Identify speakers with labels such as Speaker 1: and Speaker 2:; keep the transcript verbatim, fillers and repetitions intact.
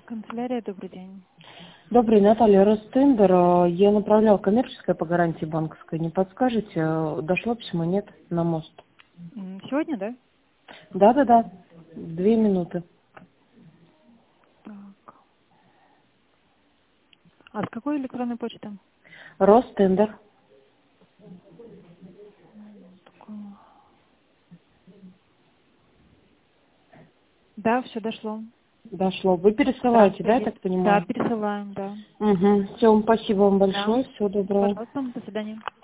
Speaker 1: Канцелярия, добрый день.
Speaker 2: Добрый, Наталья, Ростендер. Я направляла коммерческое по гарантии банковской. Не подскажете, дошло письмо, нет, на мост?
Speaker 1: М, Сегодня, да?
Speaker 2: Да-да-да, две минуты.
Speaker 1: Так. А с какой электронной почты?
Speaker 2: Ростендер.
Speaker 1: Такое. Да, все дошло.
Speaker 2: Дошло. Вы
Speaker 1: Да,
Speaker 2: пересылаете,
Speaker 1: всё
Speaker 2: да, я
Speaker 1: есть.
Speaker 2: так
Speaker 1: Да,
Speaker 2: понимаю?
Speaker 1: пересылаем, да.
Speaker 2: Угу. Все, спасибо вам
Speaker 1: Да.
Speaker 2: большое. Всего доброго.
Speaker 1: Пожалуйста, до свидания.